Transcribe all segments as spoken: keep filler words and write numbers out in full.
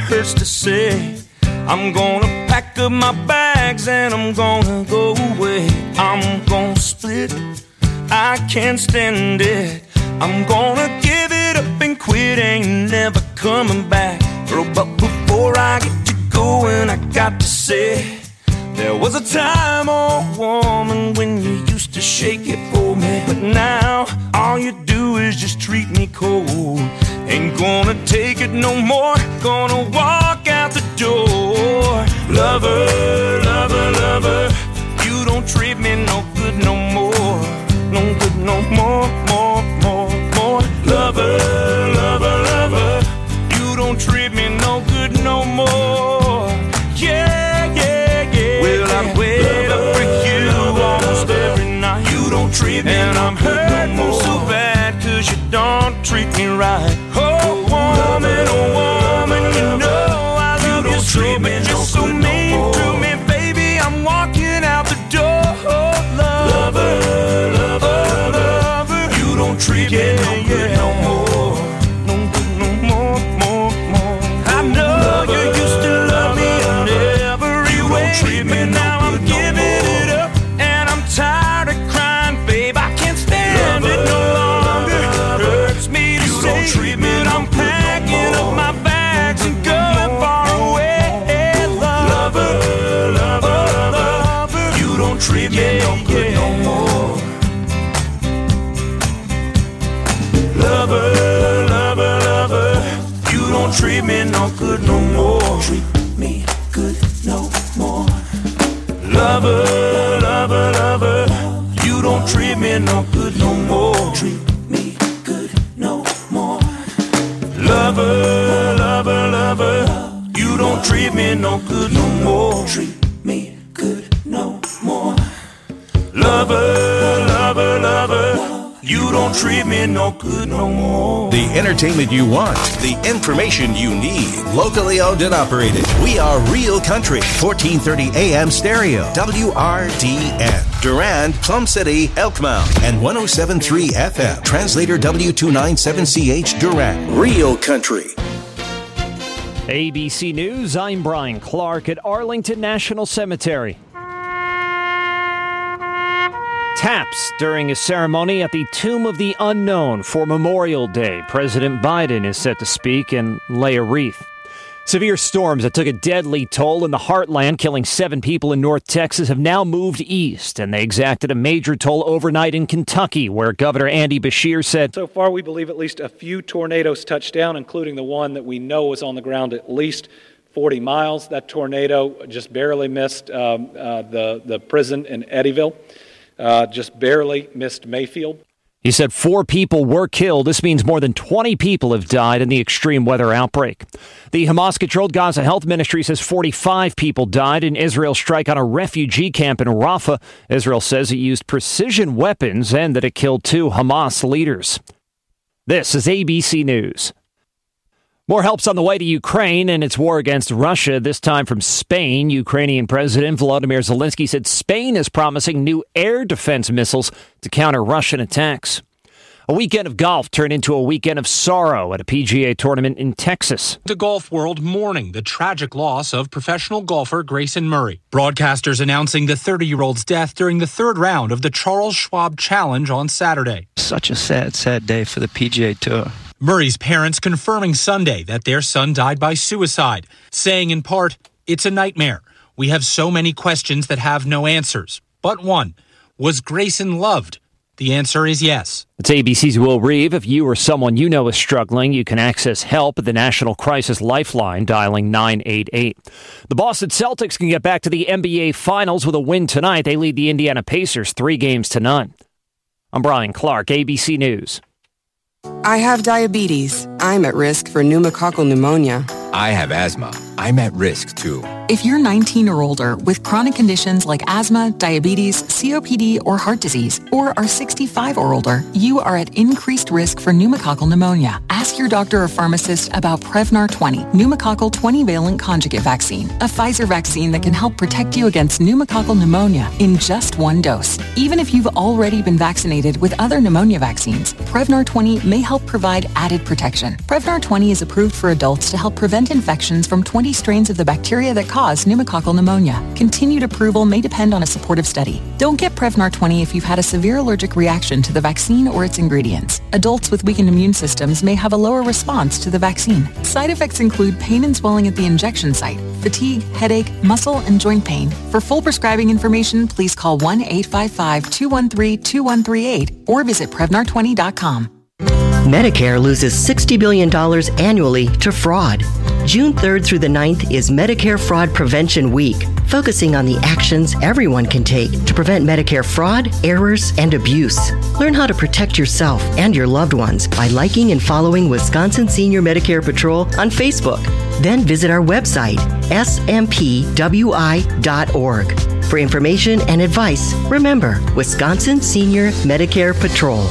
hurts to say. I'm gonna pack up my bags and I'm gonna go away. I'm gonna split, I can't stand it. I'm gonna give it up and quit, ain't never coming back. But before I get to going, I got to say, there was a time, oh woman, when you used to shake it for me. But now, all you do is just treat me cold. Ain't gonna take it no more, gonna walk out the door. Lover, lover, lover, you don't treat me no good no more. No good no more, more, more, more. Lover, lover, lover, you don't treat me no good no more. Yeah, yeah, yeah. Well, I wait up for you almost every night. You don't treat me and I'm hurting no so bad cause you don't treat me right. Oh, woman, oh, woman, you know I love you, you so, but you're so mean no to me, baby. I'm walking out the door. Lover, lover, lover, you don't treat me no good no more. No good no more, more, more. I know you used to love me in every way, but now I'm giving it up and I'm tired of crying, babe. I can't stand it no longer. Hurts me to say that I'm packing up my bags and going far away. Lover, lover, lover, you don't treat me no good no more. Lover, lover, lover, you don't treat me no good no more. Treat me good no more. Lover, lover, lover, you don't treat me no good no more. Treat me good no more. Lover, lover, lover, you don't treat me no good no more. Treat me good no more. Lover, lover, lover, you don't treat me no good no more. The entertainment you want, the information you need. Locally owned and operated. We are Real Country, fourteen thirty A M stereo, W R D N. Durand, Plum City, Elkmount, and one oh seven point three F M. Translator W two ninety-seven C H Durand. Real Country. A B C News, I'm Brian Clark at Arlington National Cemetery. Taps during a ceremony at the Tomb of the Unknown for Memorial Day. President Biden is set to speak and lay a wreath. Severe storms that took a deadly toll in the heartland, killing seven people in North Texas, have now moved east, and they exacted a major toll overnight in Kentucky, where Governor Andy Beshear said, so far we believe at least a few tornadoes touched down, including the one that we know was on the ground at least forty miles. That tornado just barely missed um, uh, the, the prison in Eddyville. Uh, just barely missed Mayfield. He said four people were killed. This means more than twenty people have died in the extreme weather outbreak. The Hamas-controlled Gaza Health Ministry says forty-five people died in Israel's strike on a refugee camp in Rafah. Israel says it used precision weapons and that it killed two Hamas leaders. This is A B C News. More help's on the way to Ukraine and its war against Russia, this time from Spain. Ukrainian President Volodymyr Zelensky said Spain is promising new air defense missiles to counter Russian attacks. A weekend of golf turned into a weekend of sorrow at a P G A tournament in Texas. The golf world mourning the tragic loss of professional golfer Grayson Murray. Broadcasters announcing the thirty-year-old's death during the third round of the Charles Schwab Challenge on Saturday. Such a sad, sad day for the P G A Tour. Murray's parents confirming Sunday that their son died by suicide, saying in part, "It's a nightmare. We have so many questions that have no answers. But one, was Grayson loved? The answer is yes." It's A B C's Will Reeve. If you or someone you know is struggling, you can access help at the National Crisis Lifeline, dialing nine eight eight. The Boston Celtics can get back to the N B A Finals with a win tonight. They lead the Indiana Pacers three games to none. I'm Brian Clark, A B C News. I have diabetes. I'm at risk for pneumococcal pneumonia. I have asthma. I'm at risk, too. If you're nineteen or older with chronic conditions like asthma, diabetes, C O P D, or heart disease, or are sixty-five or older, you are at increased risk for pneumococcal pneumonia. Ask your doctor or pharmacist about Prevnar twenty, pneumococcal twenty-valent conjugate vaccine, a Pfizer vaccine that can help protect you against pneumococcal pneumonia in just one dose. Even if you've already been vaccinated with other pneumonia vaccines, Prevnar twenty may help provide added protection. Prevnar twenty is approved for adults to help prevent prevent infections from twenty strains of the bacteria that cause pneumococcal pneumonia. Continued approval may depend on a supportive study. Don't get Prevnar twenty if you've had a severe allergic reaction to the vaccine or its ingredients. Adults with weakened immune systems may have a lower response to the vaccine. Side effects include pain and swelling at the injection site, fatigue, headache, muscle, and joint pain. For full prescribing information, please call one eight five five, two one three, two one three eight or visit Prevnar twenty dot com. Medicare loses sixty billion dollars annually to fraud. June third through the ninth is Medicare Fraud Prevention Week, focusing on the actions everyone can take to prevent Medicare fraud, errors, and abuse. Learn how to protect yourself and your loved ones by liking and following Wisconsin Senior Medicare Patrol on Facebook. Then visit our website, S M P W I dot org. For information and advice, remember Wisconsin Senior Medicare Patrol.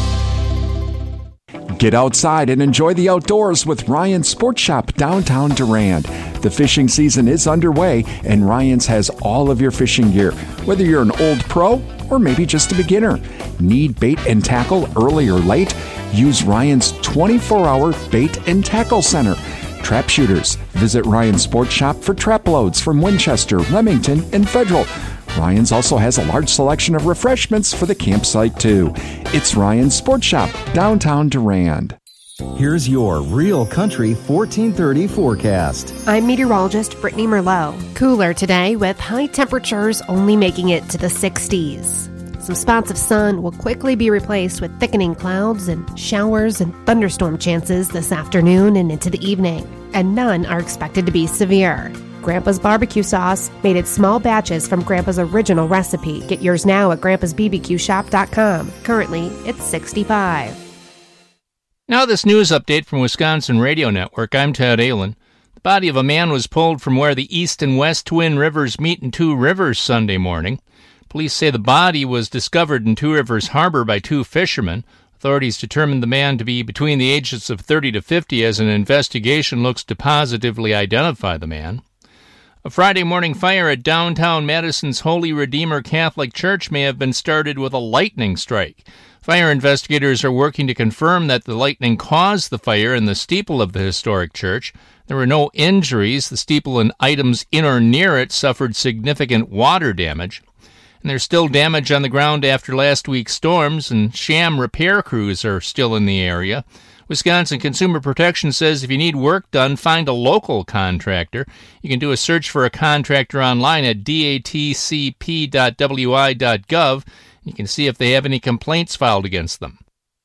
Get outside and enjoy the outdoors with Ryan's Sports Shop downtown Durand. The fishing season is underway, and Ryan's has all of your fishing gear, whether you're an old pro or maybe just a beginner. Need bait and tackle early or late? Use Ryan's twenty-four hour bait and tackle center. Trap shooters. Visit Ryan's Sports Shop for trap loads from Winchester, Remington, and Federal. Ryan's also has a large selection of refreshments for the campsite, too. It's Ryan's Sports Shop, downtown Durand. Here's your Real Country fourteen thirty forecast. I'm meteorologist Brittany Merlot. Cooler today with high temperatures only making it to the sixties. Some spots of sun will quickly be replaced with thickening clouds and showers and thunderstorm chances this afternoon and into the evening, and none are expected to be severe. Grandpa's barbecue sauce, made in small batches from Grandpa's original recipe. Get yours now at grandpas b b q shop dot com. Currently, it's sixty-five. Now this news update from Wisconsin Radio Network. I'm Ted Allen. The body of a man was pulled from where the east and west Twin Rivers meet in Two Rivers Sunday morning. Police say the body was discovered in Two Rivers Harbor by two fishermen. Authorities determined the man to be between the ages of thirty to fifty as an investigation looks to positively identify the man. A Friday morning fire at downtown Madison's Holy Redeemer Catholic Church may have been started with a lightning strike. Fire investigators are working to confirm that the lightning caused the fire in the steeple of the historic church. There were no injuries. The steeple and items in or near it suffered significant water damage. And there's still damage on the ground after last week's storms, and sham repair crews are still in the area. Wisconsin Consumer Protection says if you need work done, find a local contractor. You can do a search for a contractor online at d a t c p dot w i dot gov. You can see if they have any complaints filed against them.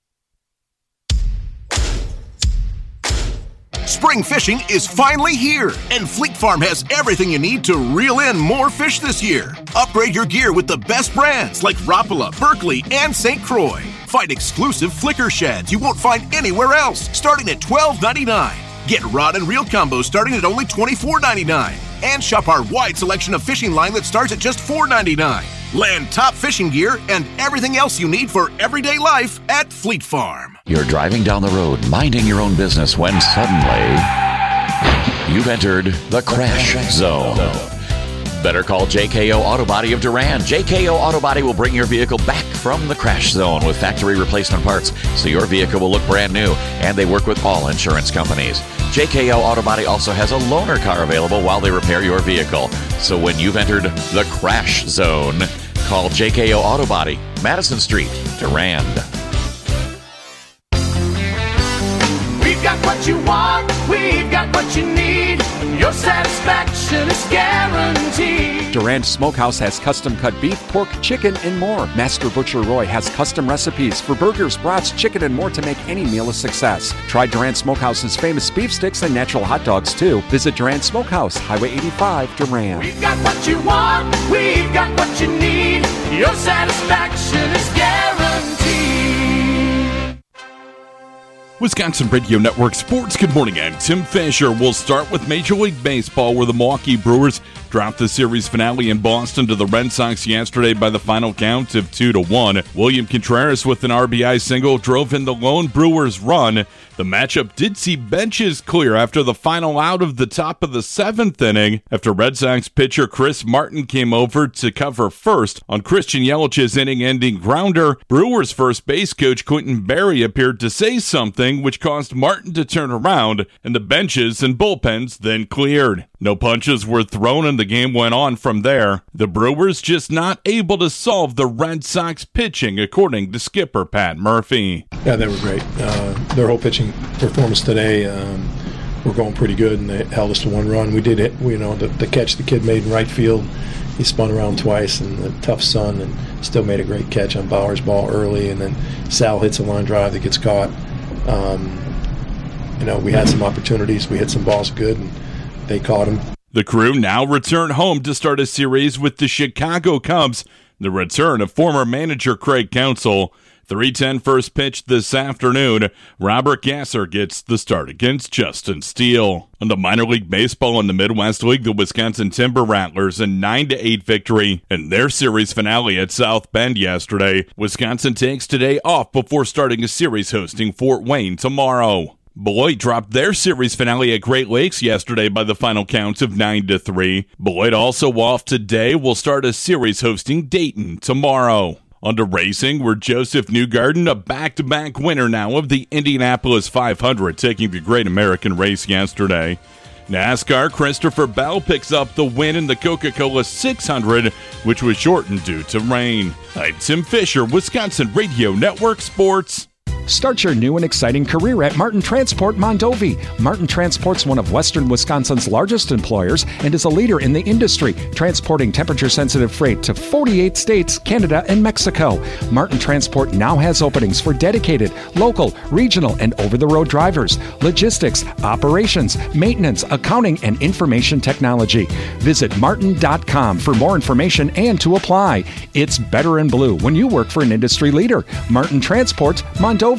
Spring fishing is finally here, and Fleet Farm has everything you need to reel in more fish this year. Upgrade your gear with the best brands like Rapala, Berkley, and Saint Croix. Find exclusive flicker sheds you won't find anywhere else, starting at twelve ninety-nine. Get rod and reel combos starting at only twenty-four ninety-nine. And shop our wide selection of fishing line that starts at just four ninety-nine. Land top fishing gear and everything else you need for everyday life at Fleet Farm. You're driving down the road, minding your own business, when suddenly you've entered the crash zone. Better call J K O Auto Body of Durand. J K O Auto Body will bring your vehicle back from the crash zone with factory replacement parts, so your vehicle will look brand new, and they work with all insurance companies. J K O Auto Body also has a loaner car available while they repair your vehicle. So when you've entered the crash zone, call J K O Auto Body, Madison Street, Durand. We've got what you want, we've got what you need. Your satisfaction is guaranteed. Durand Smokehouse has custom-cut beef, pork, chicken, and more. Master Butcher Roy has custom recipes for burgers, brats, chicken, and more to make any meal a success. Try Durand Smokehouse's famous beef sticks and natural hot dogs, too. Visit Durand Smokehouse, Highway eighty-five, Durand. We've got what you want, we've got what you need. Your satisfaction is guaranteed. Wisconsin Radio Network Sports. Good morning. I'm Tim Fisher. We'll start with Major League Baseball, where the Milwaukee Brewers dropped the series finale in Boston to the Red Sox yesterday by the final count of two to one. William Contreras with an R B I single drove in the lone Brewers run. The matchup did see benches clear after the final out of the top of the seventh inning after Red Sox pitcher Chris Martin came over to cover first on Christian Yelich's inning-ending grounder. Brewers first base coach Quentin Berry appeared to say something which caused Martin to turn around, and the benches and bullpens then cleared. No punches were thrown and the game went on from there. The Brewers just not able to solve the Red Sox pitching, according to skipper Pat Murphy. Yeah, they were great. Uh, their whole pitching performance today um, were going pretty good, and they held us to one run. We did it, you know, the, the catch the kid made in right field. He spun around twice in the tough sun and still made a great catch on Bauer's ball early, and then Sal hits a line drive that gets caught. Um, you know, we had some opportunities. We hit some balls good, and they caught him. The Crew now return home to start a series with the Chicago Cubs. The return of former manager Craig Counsell. three ten first pitch this afternoon. Robert Gasser gets the start against Justin Steele. On the minor league baseball in the Midwest League, the Wisconsin Timber Rattlers a nine to eight victory in their series finale at South Bend yesterday. Wisconsin takes today off before starting a series hosting Fort Wayne tomorrow. Beloit dropped their series finale at Great Lakes yesterday by the final counts of nine to three. Beloit also off today will start a series hosting Dayton tomorrow. On to racing, where Joseph Newgarden, a back-to-back winner now of the Indianapolis five hundred, taking the Great American Race yesterday. NASCAR, Christopher Bell picks up the win in the Coca-Cola six hundred, which was shortened due to rain. I'm Tim Fisher, Wisconsin Radio Network Sports. Start your new and exciting career at Martin Transport Mondovi. Martin Transport's one of Western Wisconsin's largest employers and is a leader in the industry, transporting temperature-sensitive freight to forty-eight states, Canada, and Mexico. Martin Transport now has openings for dedicated, local, regional, and over-the-road drivers, logistics, operations, maintenance, accounting, and information technology. Visit martin dot com for more information and to apply. It's better in blue when you work for an industry leader. Martin Transport Mondovi.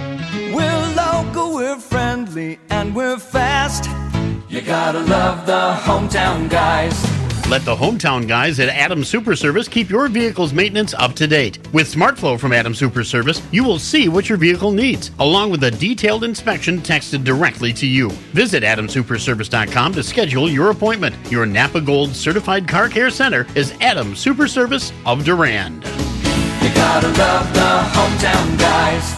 We're local, we're friendly, and we're fast. You gotta love the hometown guys. Let the hometown guys at Adams Super Service keep your vehicle's maintenance up to date. With SmartFlow from Adams Super Service, you will see what your vehicle needs, along with a detailed inspection texted directly to you. Visit adams super service dot com to schedule your appointment. Your Napa Gold Certified Car Care Center is Adams Super Service of Durand. You gotta love the hometown guys.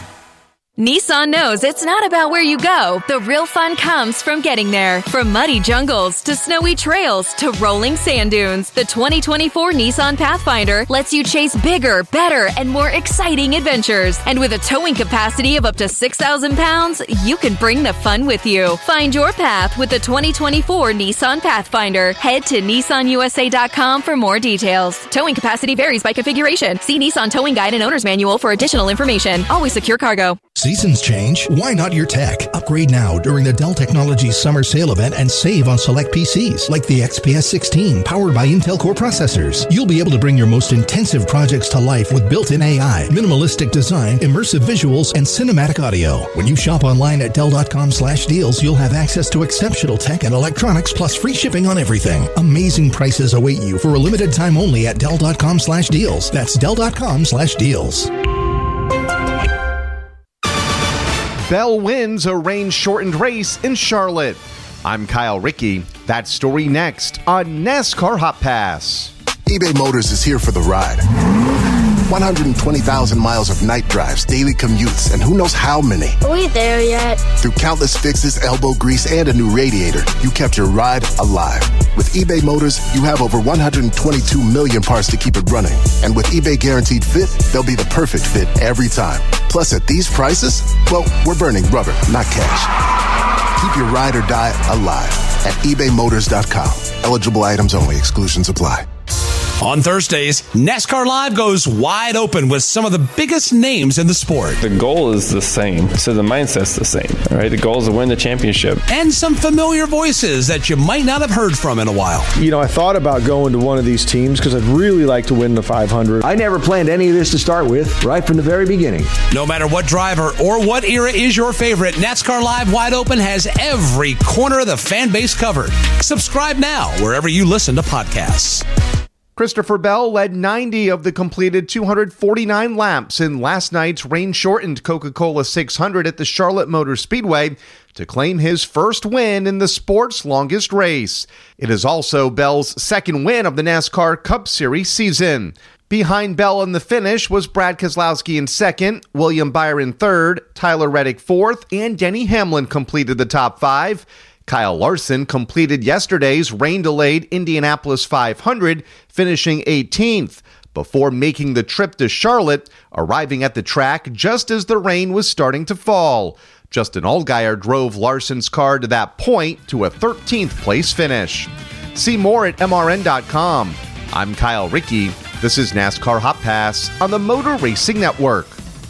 Nissan knows it's not about where you go. The real fun comes from getting there. From muddy jungles to snowy trails to rolling sand dunes, the twenty twenty-four Nissan Pathfinder lets you chase bigger, better, and more exciting adventures. And with a towing capacity of up to six thousand pounds, you can bring the fun with you. Find your path with the twenty twenty-four Nissan Pathfinder. Head to nissan u s a dot com for more details. Towing capacity varies by configuration. See Nissan Towing Guide and Owner's Manual for additional information. Always secure cargo. Seasons change. Why not your tech? Upgrade now during the Dell Technologies Summer Sale event and save on select P Cs like the X P S sixteen powered by Intel Core processors. You'll be able to bring your most intensive projects to life with built-in A I, minimalistic design, immersive visuals, and cinematic audio. When you shop online at dell dot com slash deals, you'll have access to exceptional tech and electronics plus free shipping on everything. Amazing prices await you for a limited time only at dell dot com slash deals. That's dell dot com slash deals. Bell wins a rain-shortened race in Charlotte. I'm Kyle Rickey. That story next on NASCAR Hot Pass. eBay Motors is here for the ride. one hundred twenty thousand miles of night drives, daily commutes, and who knows how many. Are we there yet? Through countless fixes, elbow grease, and a new radiator, you kept your ride alive. With eBay Motors, you have over one hundred twenty-two million parts to keep it running. And with eBay Guaranteed Fit, they'll be the perfect fit every time. Plus, at these prices, well, we're burning rubber, not cash. Keep your ride or die alive at ebay motors dot com. Eligible items only. Exclusions apply. On Thursdays, NASCAR Live goes wide open with some of the biggest names in the sport. The goal is the same, so the mindset's the same, right? The goal is to win the championship. And some familiar voices that you might not have heard from in a while. You know, I thought about going to one of these teams because I'd really like to win the five hundred. I never planned any of this to start with, right from the very beginning. No matter what driver or what era is your favorite, NASCAR Live Wide Open has every corner of the fan base covered. Subscribe now wherever you listen to podcasts. Christopher Bell led ninety of the completed two hundred forty-nine laps in last night's rain-shortened Coca-Cola six hundred at the Charlotte Motor Speedway to claim his first win in the sport's longest race. It is also Bell's second win of the NASCAR Cup Series season. Behind Bell in the finish was Brad Keselowski in second, William Byron third, Tyler Reddick fourth, and Denny Hamlin completed the top five. Kyle Larson completed yesterday's rain-delayed Indianapolis five hundred, finishing eighteenth, before making the trip to Charlotte, arriving at the track just as the rain was starting to fall. Justin Allgaier drove Larson's car to that point to a thirteenth place finish. See more at M R N dot com. I'm Kyle Rickey. This is NASCAR Hot Pass on the Motor Racing Network.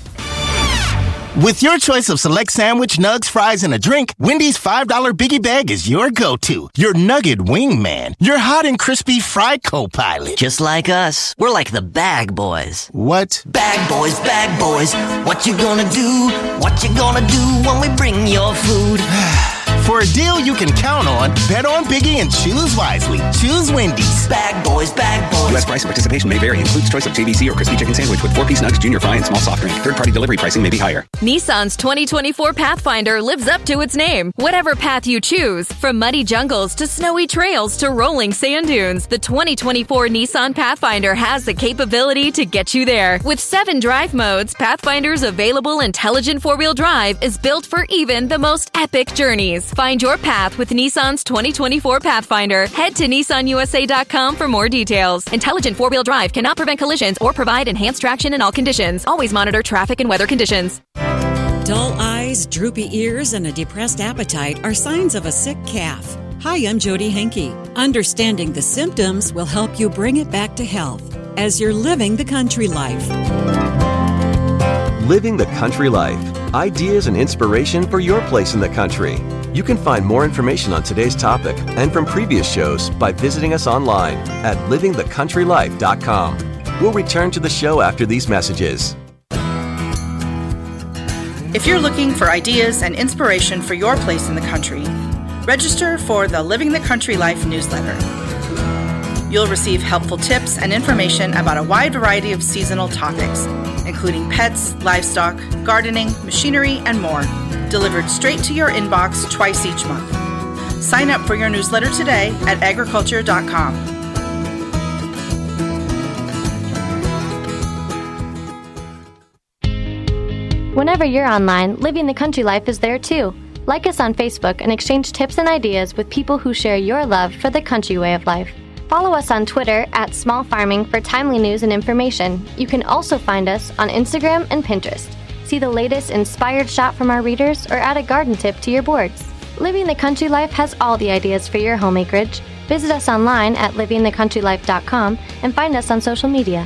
With your choice of select sandwich, nugs, fries, and a drink, Wendy's five dollar Biggie Bag is your go-to. Your nugget wingman. Your hot and crispy fried co-pilot. Just like us. We're like the Bag Boys. What? Bag Boys, Bag Boys. What you gonna do? What you gonna do when we bring your food? For a deal you can count on, bet on Biggie and choose wisely. Choose Wendy's. Bag Boys, Bag Boys. U S price and participation may vary. Includes choice of J B C or crispy chicken sandwich with four-piece nugs, junior fry, and small soft drink. Third-party delivery pricing may be higher. Nissan's twenty twenty-four Pathfinder lives up to its name. Whatever path you choose, from muddy jungles to snowy trails to rolling sand dunes, the twenty twenty-four Nissan Pathfinder has the capability to get you there. With seven drive modes, Pathfinder's available intelligent four-wheel drive is built for even the most epic journeys. Find your path with Nissan's twenty twenty-four Pathfinder. Head to Nissan U S A dot com for more details. Intelligent four-wheel drive cannot prevent collisions or provide enhanced traction in all conditions. Always monitor traffic and weather conditions. Dull eyes, droopy ears, and a depressed appetite are signs of a sick calf. Hi, I'm Jody Henke. Understanding the symptoms will help you bring it back to health as you're living the country life. Living the Country Life. Ideas and inspiration for your place in the country. You can find more information on today's topic and from previous shows by visiting us online at living the country life dot com. We'll return to the show after these messages. If you're looking for ideas and inspiration for your place in the country, register for the Living the Country Life newsletter. You'll receive helpful tips and information about a wide variety of seasonal topics, including pets, livestock, gardening, machinery, and more, delivered straight to your inbox twice each month. Sign up for your newsletter today at agriculture dot com. Whenever you're online, Living the Country Life is there too. Like us on Facebook and exchange tips and ideas with people who share your love for the country way of life. Follow us on Twitter at Small Farming for timely news and information. You can also find us on Instagram and Pinterest. See the latest inspired shot from our readers or add a garden tip to your boards. Living the Country Life has all the ideas for your home acreage. Visit us online at living the country life dot com and find us on social media.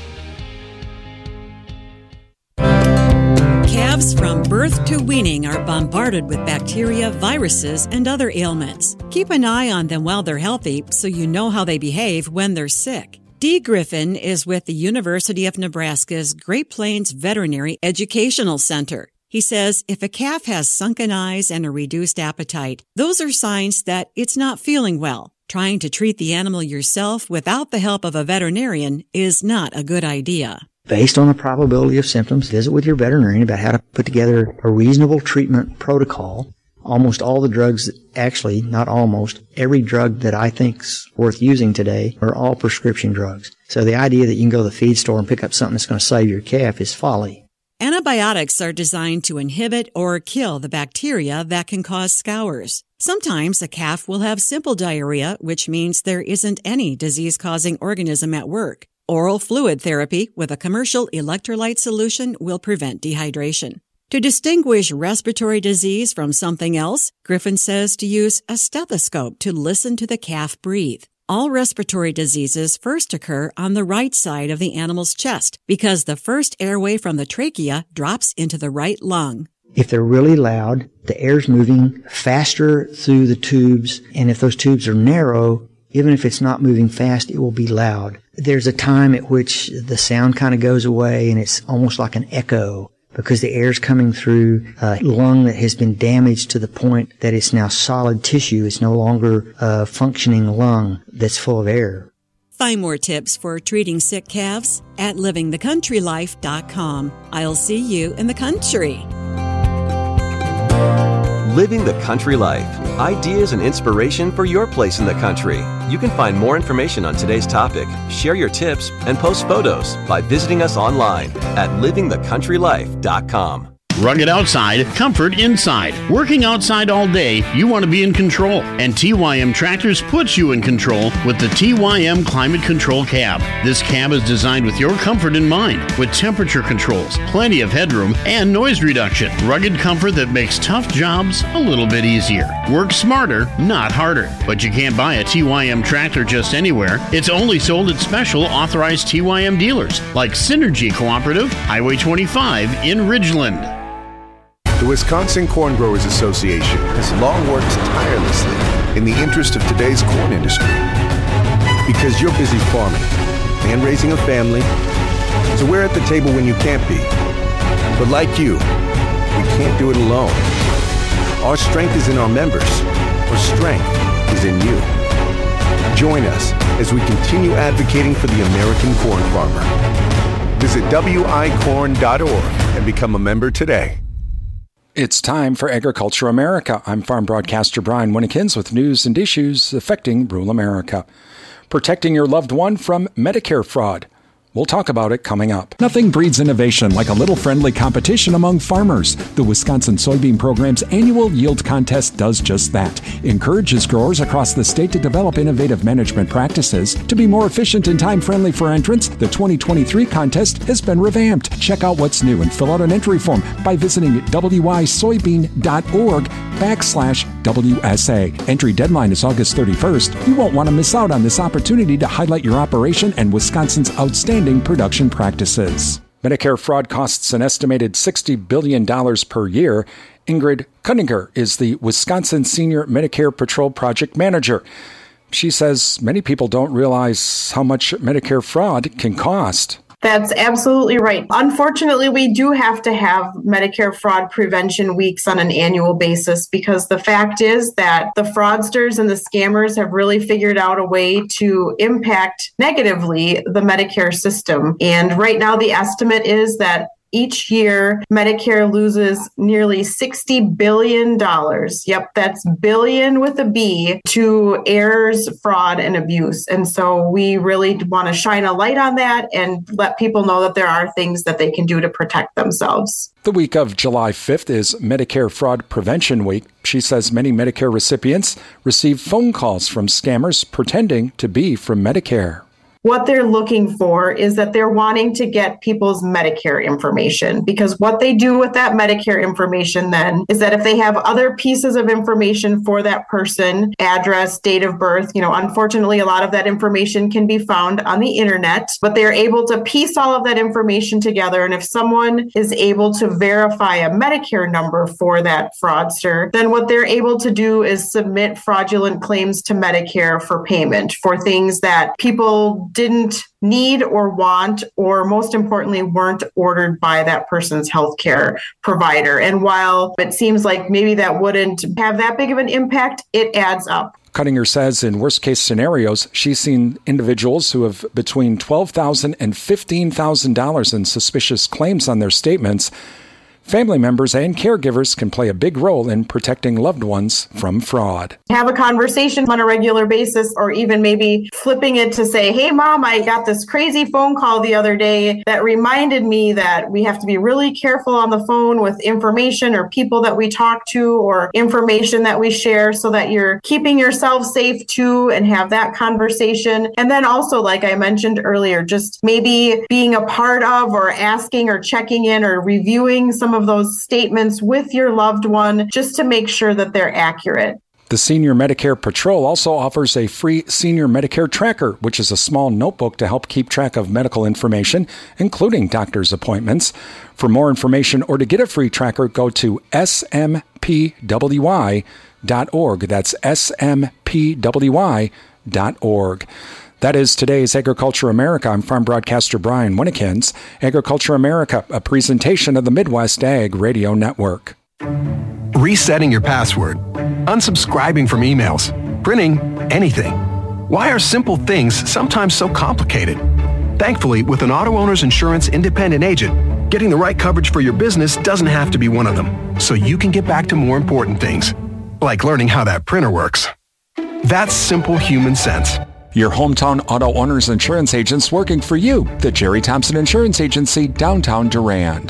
Calves from birth to weaning are bombarded with bacteria, viruses, and other ailments. Keep an eye on them while they're healthy so you know how they behave when they're sick. Dee Griffin is with the University of Nebraska's Great Plains Veterinary Educational Center. He says if a calf has sunken eyes and a reduced appetite, those are signs that it's not feeling well. Trying to treat the animal yourself without the help of a veterinarian is not a good idea. Based on the probability of symptoms, visit with your veterinarian about how to put together a reasonable treatment protocol. Almost all the drugs, actually, not almost, every drug that I think's worth using today are all prescription drugs. So the idea that you can go to the feed store and pick up something that's going to save your calf is folly. Antibiotics are designed to inhibit or kill the bacteria that can cause scours. Sometimes a calf will have simple diarrhea, which means there isn't any disease-causing organism at work. Oral fluid therapy with a commercial electrolyte solution will prevent dehydration. To distinguish respiratory disease from something else, Griffin says to use a stethoscope to listen to the calf breathe. All respiratory diseases first occur on the right side of the animal's chest because the first airway from the trachea drops into the right lung. If they're really loud, the air's moving faster through the tubes, and if those tubes are narrow, even if it's not moving fast, it will be loud. There's a time at which the sound kind of goes away, and it's almost like an echo because the air's coming through a lung that has been damaged to the point that it's now solid tissue. It's no longer a functioning lung that's full of air. Find more tips for treating sick calves at living the country life dot com. I'll see you in the country. Living the Country Life. Ideas and inspiration for your place in the country. You can find more information on today's topic, share your tips, and post photos by visiting us online at living the country life dot com. Rugged outside, comfort inside. Working outside all day, you want to be in control. And T Y M Tractors puts you in control with the T Y M Climate Control Cab. This cab is designed with your comfort in mind, with temperature controls, plenty of headroom, and noise reduction. Rugged comfort that makes tough jobs a little bit easier. Work smarter, not harder. But you can't buy a T Y M tractor just anywhere. It's only sold at special authorized T Y M dealers, like Synergy Cooperative, Highway twenty-five in Ridgeland. The Wisconsin Corn Growers Association has long worked tirelessly in the interest of today's corn industry. Because you're busy farming and raising a family, so we're at the table when you can't be. But like you, we can't do it alone. Our strength is in our members. Our strength is in you. Join us as we continue advocating for the American corn farmer. Visit W I corn dot org and become a member today. It's time for Agriculture America. I'm farm broadcaster Brian Winnekins with news and issues affecting rural America. Protecting your loved one from Medicare fraud. We'll talk about it coming up. Nothing breeds innovation like a little friendly competition among farmers. The Wisconsin Soybean Program's annual yield contest does just that. Encourages growers across the state to develop innovative management practices. To be more efficient and time-friendly for entrants, the twenty twenty-three contest has been revamped. Check out what's new and fill out an entry form by visiting W I soybean dot org backslash W S A. Entry deadline is August thirty-first. You won't want to miss out on this opportunity to highlight your operation and Wisconsin's outstanding production practices. Medicare fraud costs an estimated sixty billion dollars per year. Ingrid Cunninger is the Wisconsin Senior Medicare Patrol Project Manager. She says many people don't realize how much Medicare fraud can cost. That's absolutely right. Unfortunately, we do have to have Medicare fraud prevention weeks on an annual basis because the fact is that the fraudsters and the scammers have really figured out a way to impact negatively the Medicare system. And right now, the estimate is that each year, Medicare loses nearly sixty billion dollars. Yep, that's billion with a B to errors, fraud, and abuse. And so we really want to shine a light on that and let people know that there are things that they can do to protect themselves. The week of July fifth is Medicare Fraud Prevention Week. She says many Medicare recipients receive phone calls from scammers pretending to be from Medicare. What they're looking for is that they're wanting to get people's Medicare information, because what they do with that Medicare information then is that if they have other pieces of information for that person, address, date of birth, you know, unfortunately, a lot of that information can be found on the internet, but they're able to piece all of that information together. And if someone is able to verify a Medicare number for that fraudster, then what they're able to do is submit fraudulent claims to Medicare for payment for things that people didn't need or want, or most importantly, weren't ordered by that person's healthcare provider. And while it seems like maybe that wouldn't have that big of an impact, it adds up. Cunninger says in worst-case scenarios, she's seen individuals who have between twelve thousand dollars and fifteen thousand dollars in suspicious claims on their statements. Family members and caregivers can play a big role in protecting loved ones from fraud. Have a conversation on a regular basis, or even maybe flipping it to say, hey, Mom, I got this crazy phone call the other day that reminded me that we have to be really careful on the phone with information or people that we talk to or information that we share, so that you're keeping yourself safe too, and have that conversation. And then also, like I mentioned earlier, just maybe being a part of or asking or checking in or reviewing some of those statements with your loved one just to make sure that they're accurate. The Senior Medicare Patrol also offers a free Senior Medicare Tracker, which is a small notebook to help keep track of medical information, including doctor's appointments. For more information or to get a free tracker, go to S M P W I dot org. That's S M P W I dot org. That is today's Agriculture America. I'm farm broadcaster Brian Winnekins. Agriculture America, a presentation of the Midwest Ag Radio Network. Resetting your password, unsubscribing from emails, printing anything. Why are simple things sometimes so complicated? Thankfully, with an auto owner's insurance independent agent, getting the right coverage for your business doesn't have to be one of them, so you can get back to more important things, like learning how that printer works. That's simple human sense. Your hometown auto owner's insurance agents working for you. The Jerry Thompson Insurance Agency, downtown Durand.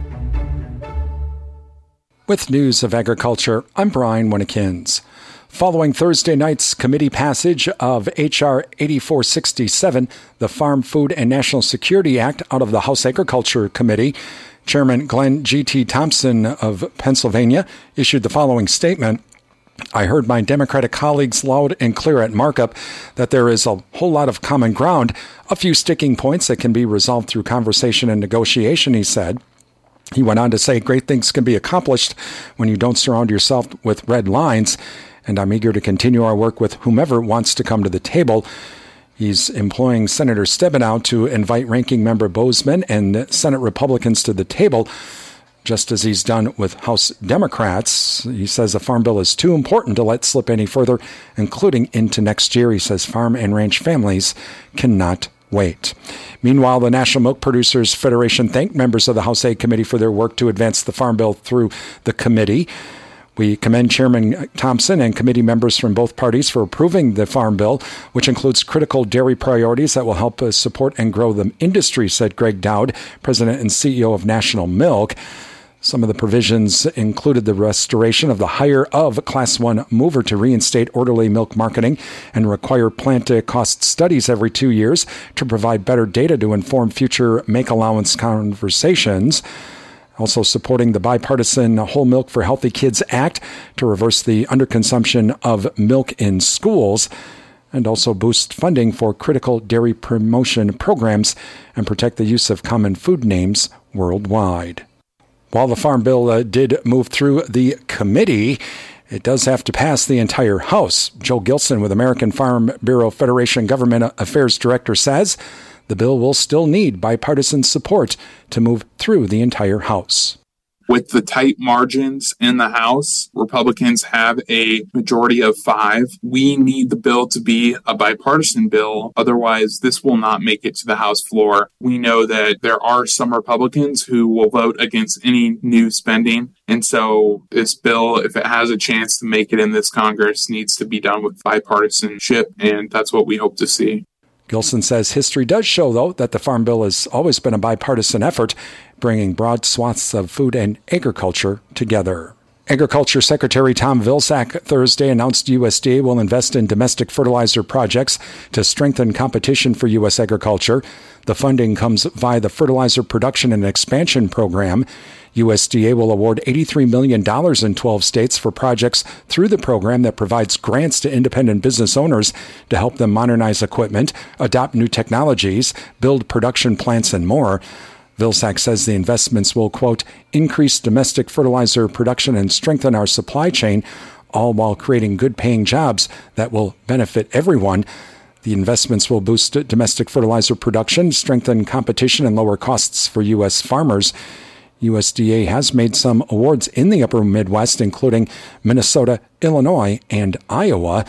With news of agriculture, I'm Brian Winnekins. Following Thursday night's committee passage of H R eighty-four sixty-seven, the Farm, Food, and National Security Act out of the House Agriculture Committee, Chairman Glenn G T. Thompson of Pennsylvania issued the following statement. I heard my Democratic colleagues loud and clear at markup that there is a whole lot of common ground, a few sticking points that can be resolved through conversation and negotiation, he said. He went on to say great things can be accomplished when you don't surround yourself with red lines, and I'm eager to continue our work with whomever wants to come to the table. He's employing Senator Stabenow to invite Ranking Member Bozeman and Senate Republicans to the table, just as he's done with House Democrats. He says the Farm Bill is too important to let slip any further, including into next year. He says farm and ranch families cannot wait. Meanwhile, the National Milk Producers Federation thanked members of the House Ag Committee for their work to advance the Farm Bill through the committee. We commend Chairman Thompson and committee members from both parties for approving the Farm Bill, which includes critical dairy priorities that will help us support and grow the industry, said Greg Dowd, President and C E O of National Milk. Some of the provisions included the restoration of the hire of Class one mover to reinstate orderly milk marketing and require plant cost studies every two years to provide better data to inform future make allowance conversations. Also supporting the bipartisan Whole Milk for Healthy Kids Act to reverse the underconsumption of milk in schools, and also boost funding for critical dairy promotion programs and protect the use of common food names worldwide. While the Farm Bill uh, did move through the committee, it does have to pass the entire House. Joe Gilson with American Farm Bureau Federation Government Affairs Director says the bill will still need bipartisan support to move through the entire House. With the tight margins in the House, Republicans have a majority of five. We need the bill to be a bipartisan bill. Otherwise, this will not make it to the House floor. We know that there are some Republicans who will vote against any new spending. And so this bill, if it has a chance to make it in this Congress, needs to be done with bipartisanship. And that's what we hope to see. Gilson says history does show, though, that the Farm Bill has always been a bipartisan effort, bringing broad swaths of food and agriculture together. Agriculture Secretary Tom Vilsack Thursday announced U S D A will invest in domestic fertilizer projects to strengthen competition for U S agriculture. The funding comes via the Fertilizer Production and Expansion Program. U S D A will award eighty-three million dollars in twelve states for projects through the program that provides grants to independent business owners to help them modernize equipment, adopt new technologies, build production plants, and more. Vilsack says the investments will, quote, increase domestic fertilizer production and strengthen our supply chain, all while creating good-paying jobs that will benefit everyone. The investments will boost domestic fertilizer production, strengthen competition, and lower costs for U S farmers. U S D A has made some awards in the upper Midwest, including Minnesota, Illinois, and Iowa.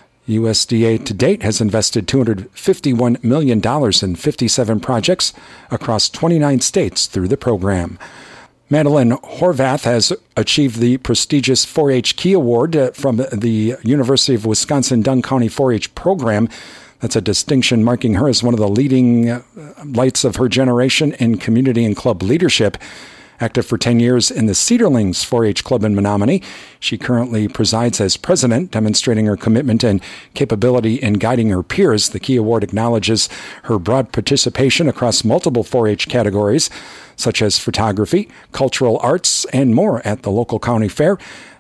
U S D A to date has invested two hundred fifty-one million dollars in fifty-seven projects across twenty-nine states through the program. Madeline Horvath has achieved the prestigious four H Key Award from the University of Wisconsin-Dunn County four H program. That's a distinction marking her as one of the leading lights of her generation in community and club leadership. Active for ten years in the Cedarlings four H Club in Menominee, she currently presides as president, demonstrating her commitment and capability in guiding her peers. The Key Award acknowledges her broad participation across multiple four H categories, such as photography, cultural arts, and more at the local county fair,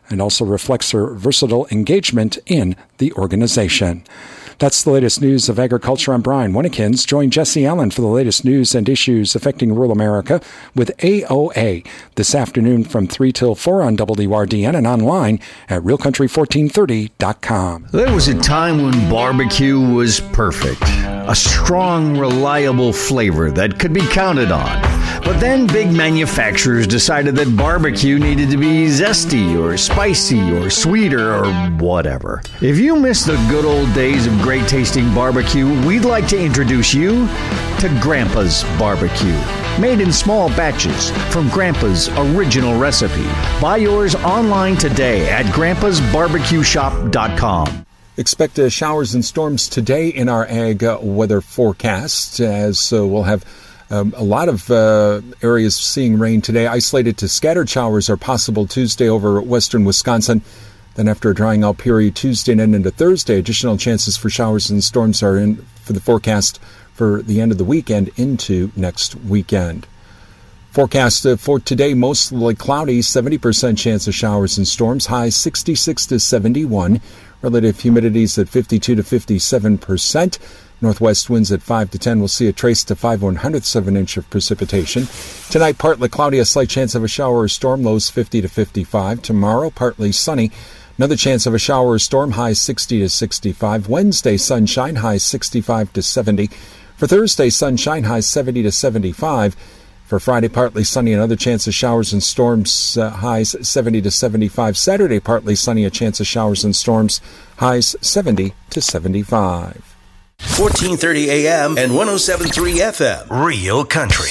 and also reflects her versatile engagement in the organization. That's the latest news of agriculture. I'm Brian Winnekins. Join Jesse Allen for the latest news and issues affecting rural America with A O A this afternoon from three till four on W R D N and online at real country fourteen thirty dot com. There was a time when barbecue was perfect. A strong, reliable flavor that could be counted on. But then big manufacturers decided that barbecue needed to be zesty or spicy or sweeter or whatever. If you miss the good old days of great tasting barbecue, we'd like to introduce you to Grandpa's Barbecue. Made in small batches from Grandpa's original recipe. Buy yours online today at grandpas barbecue shop dot com. Expect uh, showers and storms today in our ag uh, weather forecast, as uh, we'll have um, a lot of uh, areas seeing rain today. Isolated to scattered showers are possible Tuesday over western Wisconsin. Then after a drying out period Tuesday and into Thursday, additional chances for showers and storms are in for the forecast for the end of the weekend into next weekend. Forecast uh, for today, mostly cloudy, seventy percent chance of showers and storms, high sixty-six to seventy-one. Relative humidities at fifty-two to fifty-seven percent. Northwest winds at five to ten. We'll see a trace to five one hundredths of an inch of precipitation. Tonight, partly cloudy, a slight chance of a shower or storm, lows fifty to fifty-five. Tomorrow, partly sunny. Another chance of a shower or storm, high sixty to sixty-five. Wednesday, sunshine, high sixty-five to seventy. For Thursday, sunshine, high seventy to seventy-five. For Friday, partly sunny, another chance of showers and storms, uh, highs seventy to seventy-five. Saturday, partly sunny, a chance of showers and storms, highs seventy to seventy-five. fourteen thirty A M and one oh seven point three F M. Real Country.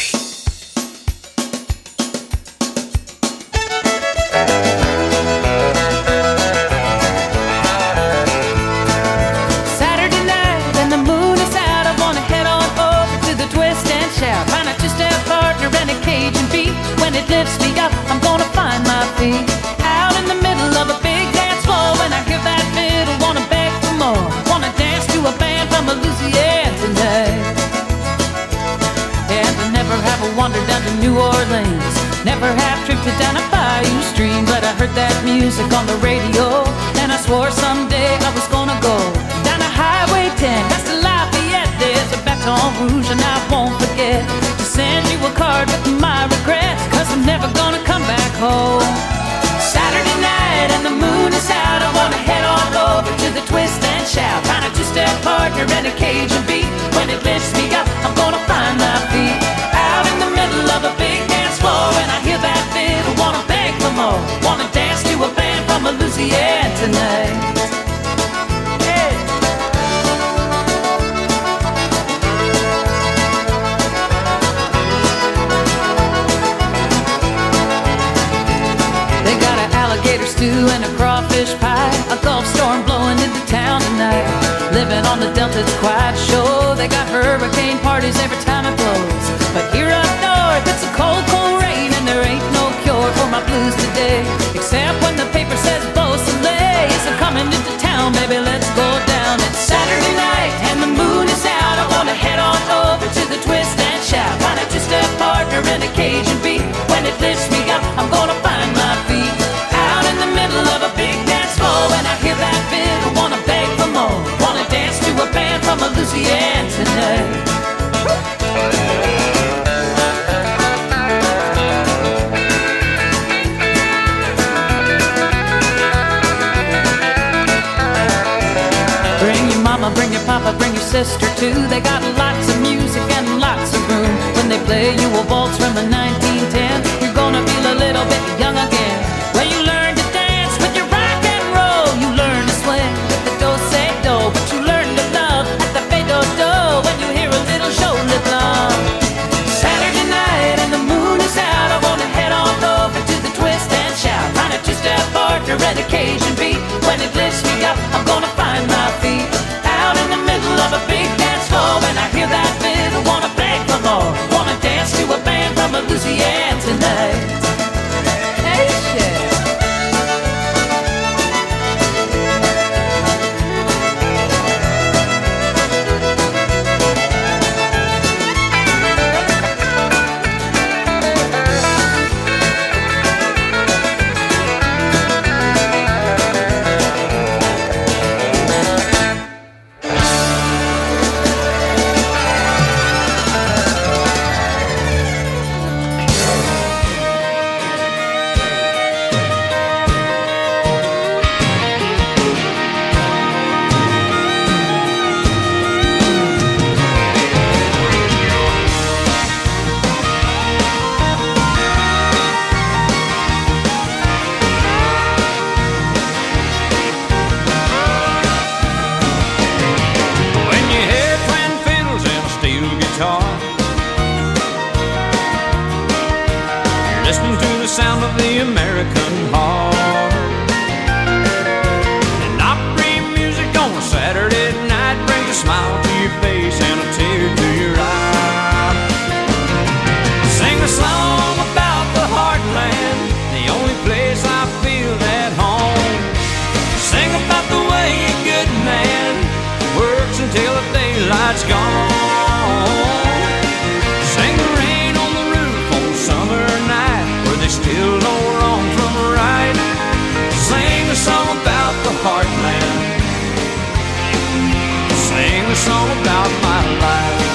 Saturday night and the moon is out. I want to head on over to the twist and shout. Find a two-step partner and a Cajun beat. When it lifts me up, I'm gonna find my feet. Out in the middle of a big dance floor. When I hear that fiddle, wanna beg for more. Wanna dance to a band from Louisiana tonight. And I never have a wander down to New Orleans. Never have tripped down a bayou stream. But I heard that music on the radio, and I swore someday I was gonna go down to Highway ten, past the Lafayette. There's a Baton Rouge, and I won't forget to send you a card with my regrets, cause I'm never gonna come back home. Saturday night and the moon is out. I wanna head on over to the twist and shout. Find a two-step partner and a Cajun beat. When it lifts me up, I'm gonna find my feet. Out in the middle of a big dance floor, and I hear that fiddle, wanna beg for more. Wanna dance to a band from Louisiana tonight. They got an alligator stew and a crawfish pie. A Gulf storm blowing into town tonight. Living on the Delta, it's quite a show. They got hurricane parties every time it blows. But here up north, it's a cold, cold rain, and there ain't no cure for my blues today. Except when the paper says Beausoleil is coming into town, baby, let's go down. It's Saturday night and the moon is out. I wanna head on over to the twist and shout. Find a two-step partner and a Cajun beat. When it lifts me up, I'm gonna find my feet. Out in the middle of a big dance floor, and I hear that fiddle, wanna beg for more. Wanna dance to a band from Louisiana tonight. Bring your mama, bring your papa, bring your sister too. They got lots of music and lots of room. When they play you a waltz from the nineteen ten, you're gonna feel a little bit young again. Well, you learn to dance with your rock and roll. You learn to swing with the do-say-do. But you learn to love at the fado-do when you hear a little shoulder thump. Saturday night and the moon is out. I wanna head on over to the twist and shout. Find a two-step partner and a Cajun beat. When it lifts me up, I'm gonna find my feet. Out in the middle of a big dance floor, when I hear that fiddle, wanna beg for more. Wanna dance to a band from Louisiana heart. You're listening to the sound of the American heart. And Opry music on a Saturday night brings a smile to your face and a tear to your eye. Sing a song about the heartland, the only place I feel at home. Sing about the way a good man works until the daylight's gone. Sing the rain on the roof on a summer night where they still know wrong from right. Sing a song about the heartland. Sing a song about my life.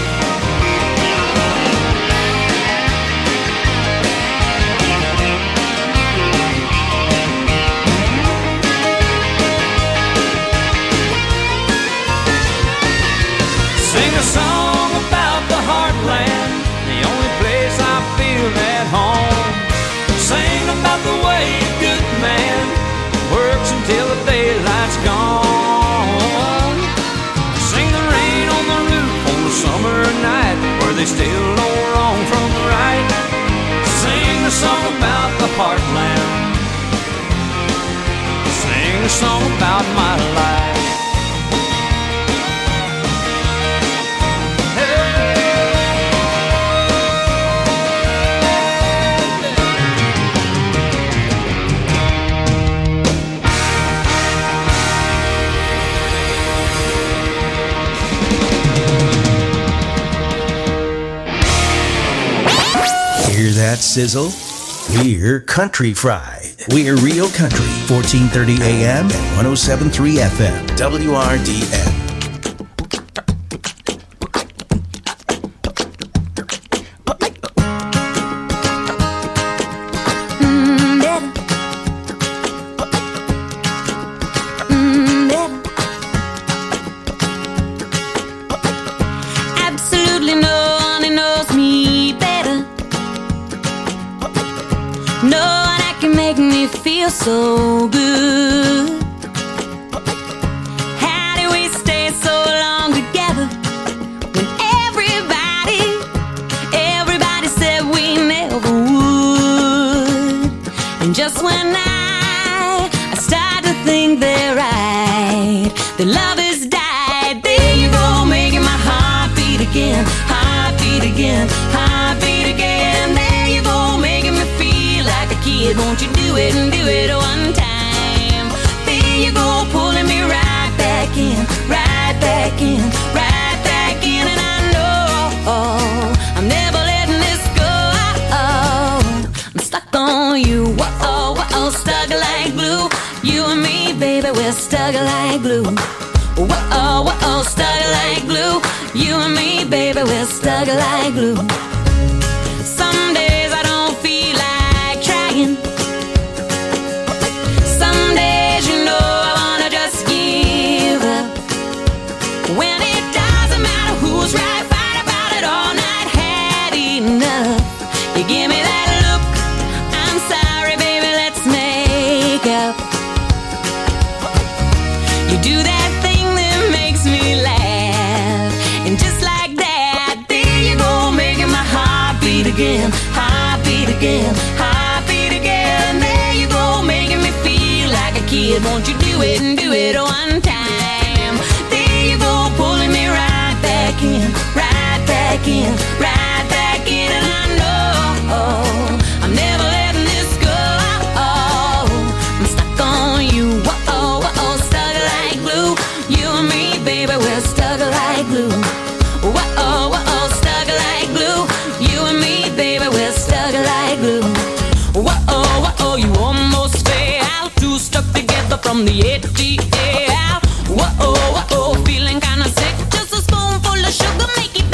Sing a song about the heartland, the only place I feel at home. Sing about the way a good man works until the daylight's gone. Sing the rain on the roof on a summer night where they still know wrong from right. Sing a song about the heartland. Sing a song about my life. Hear that sizzle? We're Country Fried. We're Real Country, fourteen thirty A M and one oh seven point three F M, W R D N. Absolutely no one knows me better. No one that can make me feel so good. How do we stay so long together when everybody, everybody said we never would? And just when I, I start to think they're right, the love has died. There you go, making my heart beat again, heart beat again, heart beat again. There you go, making me feel like a kid. Won't you do it and do it one time? There you go, pulling me right back in, right back in, right back in. And I know I'm never letting this go. I'm stuck on you, whoa, whoa, stuck like glue. You and me, baby, we're stuck like glue. Whoa, whoa, stuck like glue. You and me, baby, we're stuck like glue. Some days I don't feel like trying. Some days, you know, I wanna just give up. When it doesn't matter who's right, fight about it all night, had enough. You give me that look, I'm sorry, baby, let's make up. You do that thing that makes me laugh, and just like that, there you go, making my heart beat again, heart beat again, heart beat again. There you go, making me feel like a kid. Won't you do it and do it one time? There you go, pulling me right back in, right back in, right back in. And I know I'm never letting this go. I'm stuck on you, whoa, whoa, stuck like glue. You and me, baby, we're stuck like glue. Whoa, whoa, stuck like glue. You and me, baby, we're stuck like glue. Whoa, whoa, you almost fell. Two stuck together from the A T L. Whoa, whoa, feeling kinda sick. Just a spoonful of sugar make it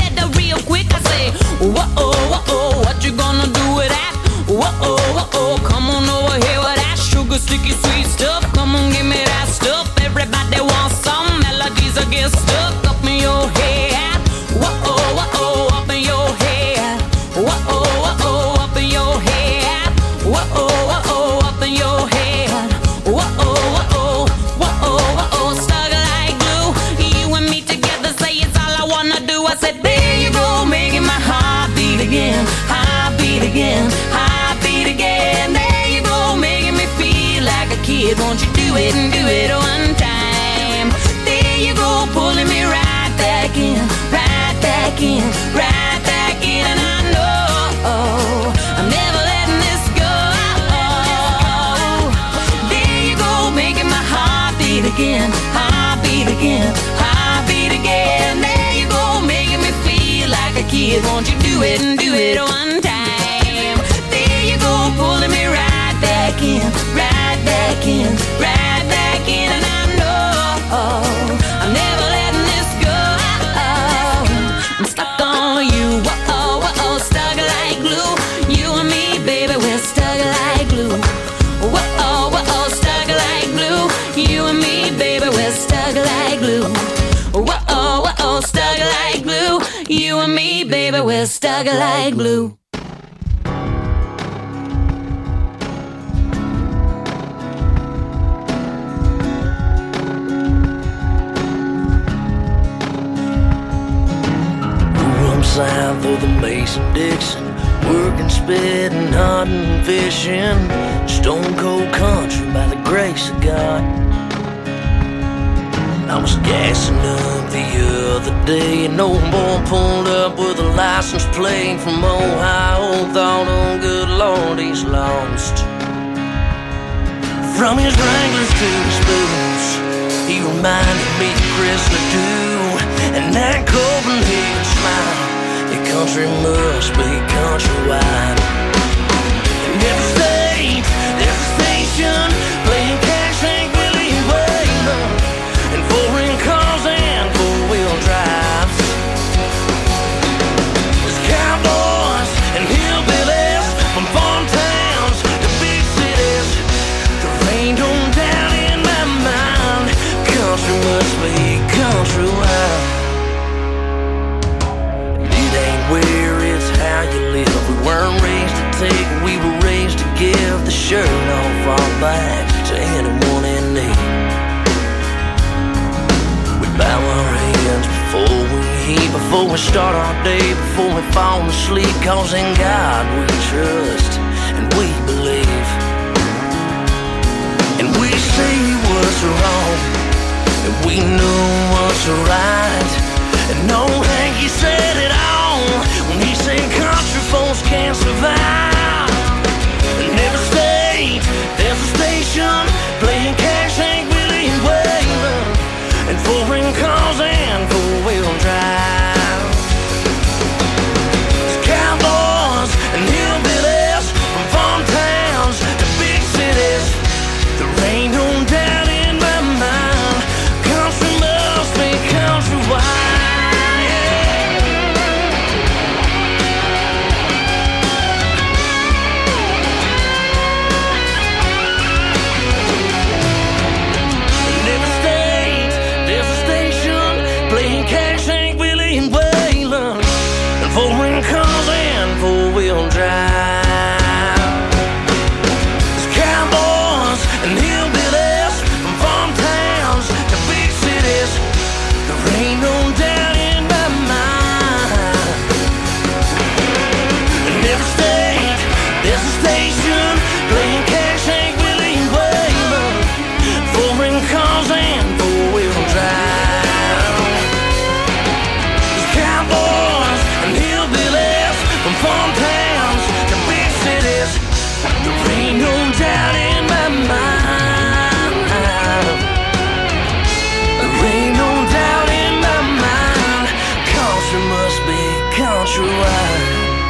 again, heartbeat again, heartbeat again. There you go, making me feel like a kid. Won't you do it and do it one time? There you go, pulling me right back in, right back in, right back in. And I know I'm never letting this go. I'm stuck on you, whoa, whoa, stuck like glue. You and me, baby, we're stuck like glue. Whoa, whoa, stuck like glue. You and me, baby, we're stuck like glue. Whoa, whoa, stuck like glue. You and me, baby, we're stuck like glue. South of the Mason-Dixon, working, spitting, hunting, fishing, stone cold country by the grace of God. I was gassing up the other day, and old boy pulled up with a license plate from Ohio. Thought, oh good Lord, he's lost. From his Wranglers to his boots, he reminded me of Chrysler too, and that Copenhagen smile. The country must be countrywide. In every state, there's a station playing cash Hank Willie Waylon, and foreign cars and four-wheel drives. There's cowboys and hillbillies from farm towns to big cities. The rain don't down in my mind. Country must be countrywide. Where it's how you live. We weren't raised to take, we were raised to give. The shirt off our back to anyone in need. We bow our heads before we eat, before we start our day, before we fall asleep. Cause in God we trust and we believe. And we say what's wrong, and we know what's right. And no Hanky said it all when he said country folks can't survive. In every state, there's a station playing cash Hank Willie Waylon, and foreign cars and four-wheel drive. There's cowboys and hillbillies from farm towns to big cities. The rain don't down in my mind. Country must be countrywide. Foreign cars and four-wheel drive. There's cowboys and hillbillies from farm towns to big cities. There ain't no doubt in my mind. In every state, there's a station playing cash Hank Willie Waylon. Foreign cars and four-wheel drive. Farm towns to big cities. There ain't no doubt in my mind. There ain't no doubt in my mind. Country must be countrywide.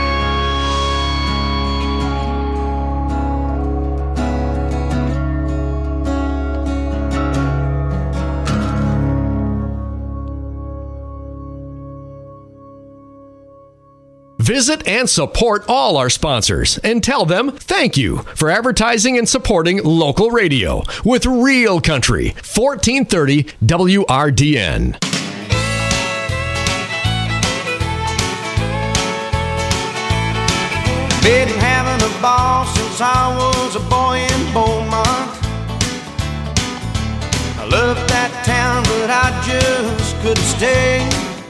Visit and support all our sponsors and tell them thank you for advertising and supporting local radio with Real Country, fourteen thirty W R D N. Been having a ball since I was a boy in Beaumont. I loved that town, but I just couldn't stay.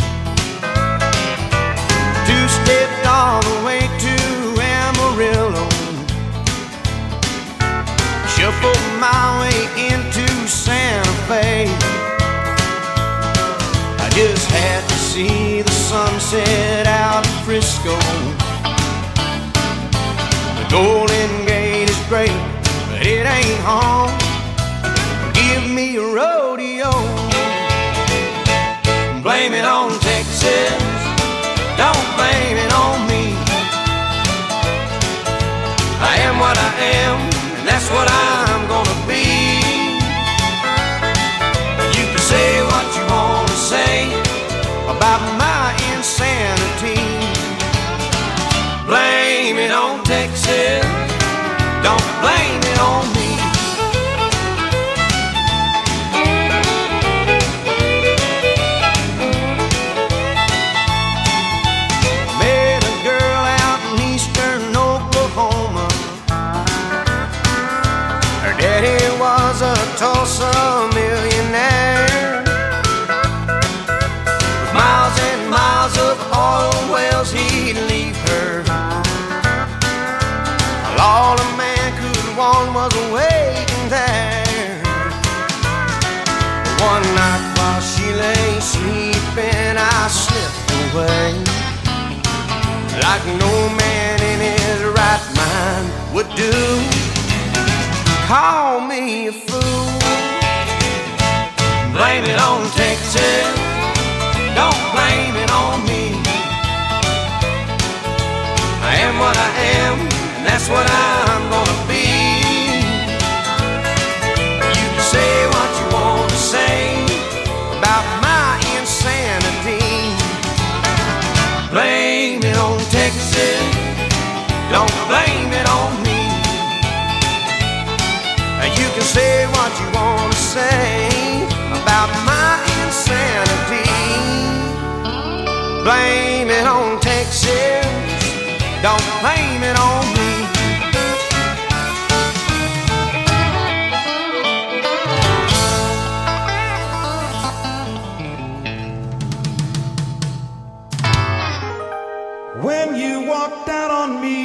Two-stepped all the way to Amarillo, shuffled my way into Santa Fe. I just had to see the sunset out of Frisco. The Golden Gate is great, but it ain't home. Give me a road way, like no man in his right mind would do. Call me a fool, blame it on Texas, don't blame it on me. I am what I am, and that's what I'm gonna be. You can say what you want to say about my insanity. Blame it on Texas, don't blame it on me. You can say what you want to say about my insanity. Blame it on Texas, don't blame it on me. When you walked out on me,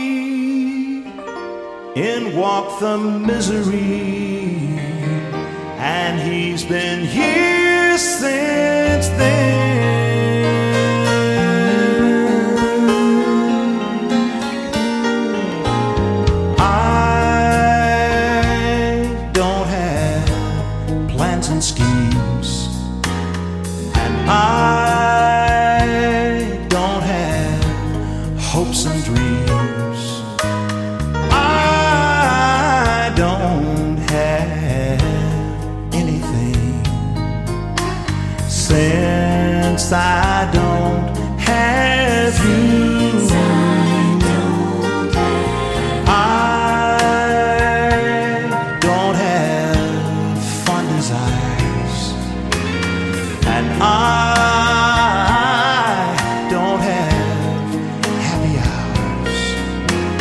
in walked the misery, and he's been here since then. I don't have plans and schemes, and I don't have hopes and dreams. I don't have anything, since I don't have you. I don't have fun desires, and I don't have happy hours.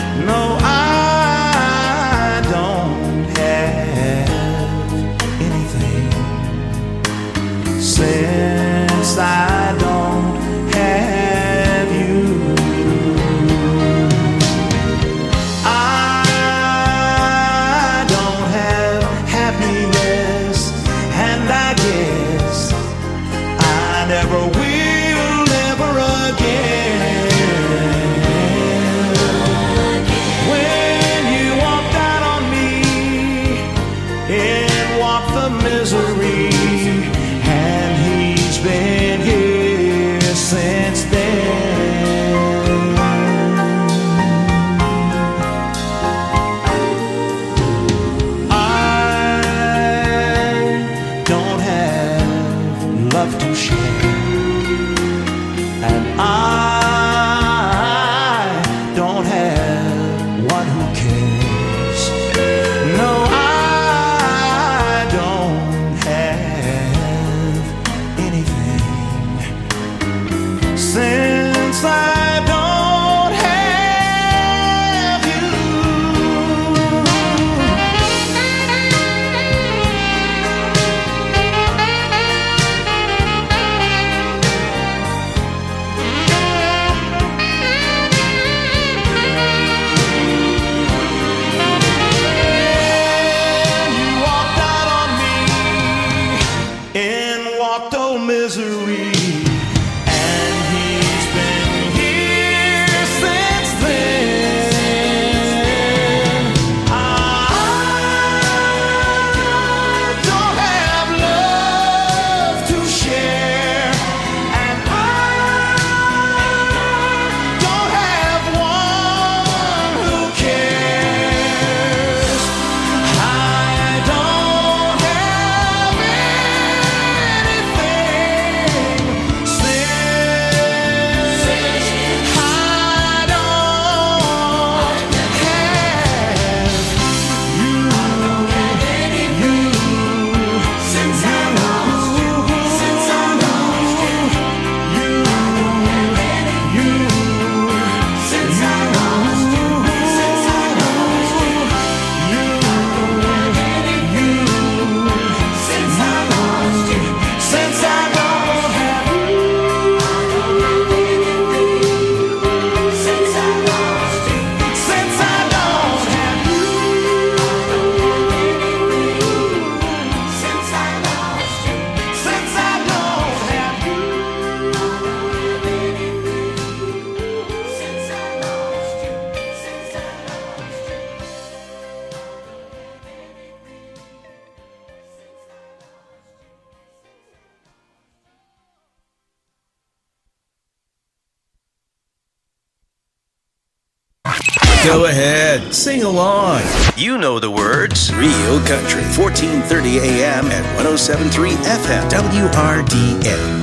Go ahead, sing along. You know the words. Real Country, fourteen thirty A M and one oh seven point three F M, W R D A.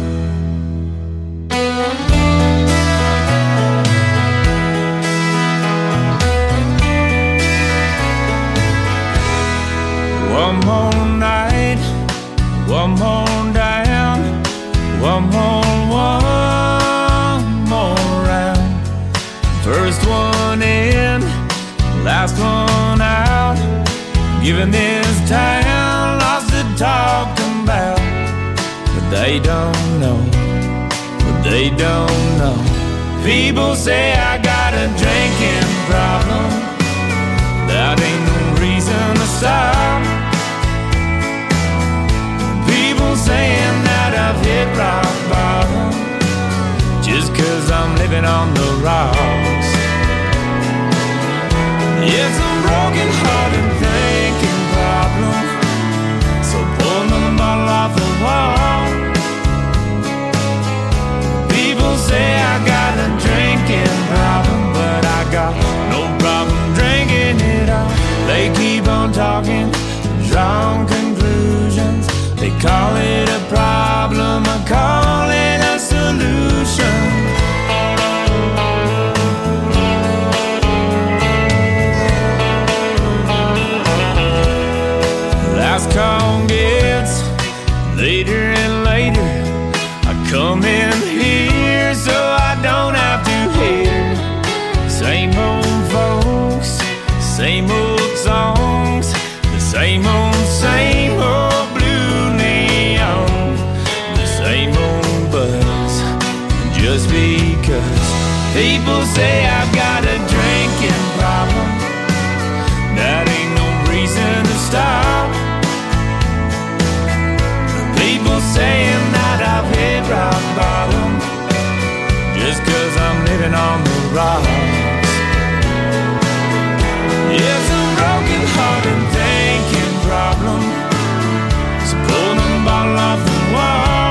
One more night, one more down, one more, one more round. First one in, last one out. Giving this town lots to talk about. But they don't know, but they don't know. People say I got a drinking problem. That ain't no reason to stop. Saying that I've hit rock bottom just cause I'm living on the rocks. It's a broken hearted thinking problem, so pull another bottle off the wall. People say I got a drinking problem, but I got no problem drinking it all. They keep on talking, drawing conclusions. They call it a problem, I call it a solution. Last call gets later and later. I come in here so I don't have to hear same old folks, same old songs, the same old, same old. Just because people say I've got a drinking problem, that ain't no reason to stop. People saying that I've hit rock bottom, just cause I'm living on the rocks. It's a broken hearted thinking problem, so pull the bottle off the wall.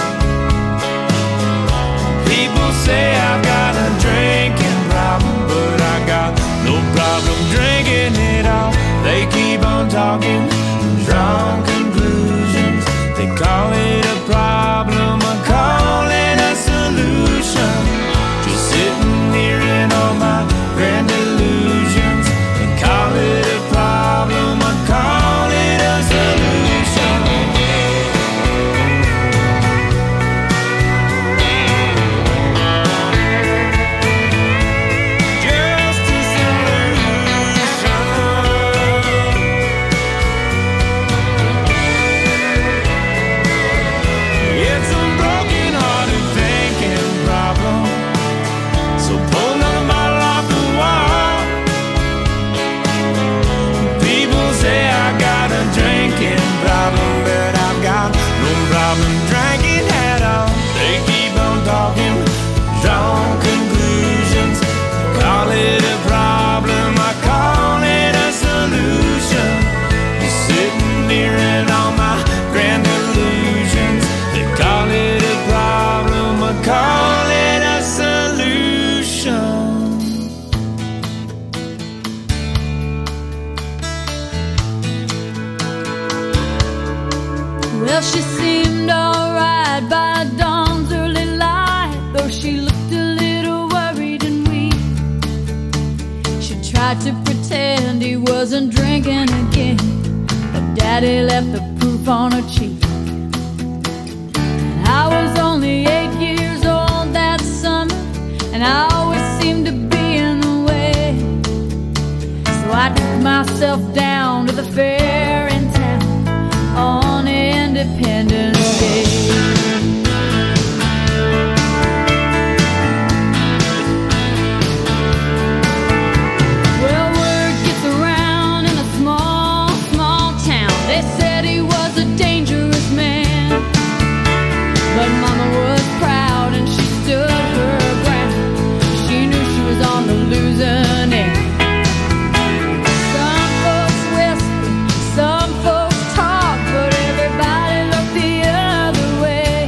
Say I've got a drinking problem, but I got no problem drinking it all. They keep on talking, drawing conclusions. They call it a problem, I call it a solution. Just sitting here in all my grand illusions. They call it a problem, I call it a solution. Well, she seemed alright by dawn's early light, though she looked a little worried and weak. She tried to pretend he wasn't drinking again, but Daddy left the proof on her cheek. And I was only eight years old that summer, and I always seemed to be in the way. So I took myself down to the fair in town on Independence Day. Well, word gets around in a small, small town. They said he was a dangerous man, but Mama was proud and she stood her ground. She knew she was on the losing end. Some folks whisper, some folks talk, but everybody looked the other way.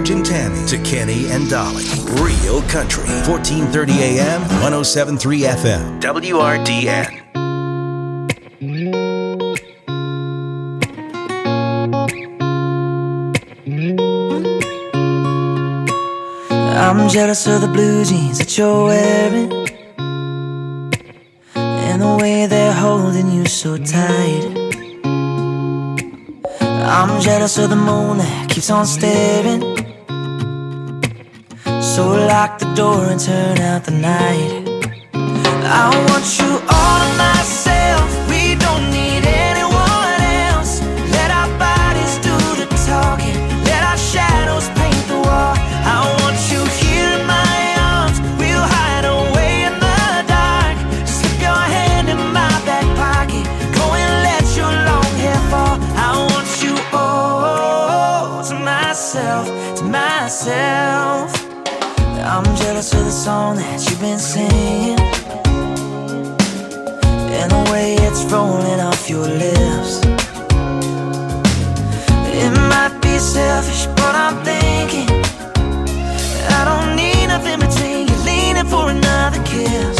George and Tammy to Kenny and Dolly. Real Country, fourteen thirty A M, one oh seven point three F M, W R D N. I'm jealous of the blue jeans that you're wearing, and the way they're holding you so tight. I'm jealous of the moon that keeps on staring, so lock the door and turn out the night. I want you all to myself, we don't need anyone else. Let our bodies do the talking, let our shadows paint the wall. I want you here in my arms, we'll hide away in the dark. Slip your hand in my back pocket, go and let your long hair fall. I want you all to myself, to myself. I'm jealous of the song that you've been singing, and the way it's rolling off your lips. It might be selfish, but I'm thinking I don't need nothing between you leaning for another kiss.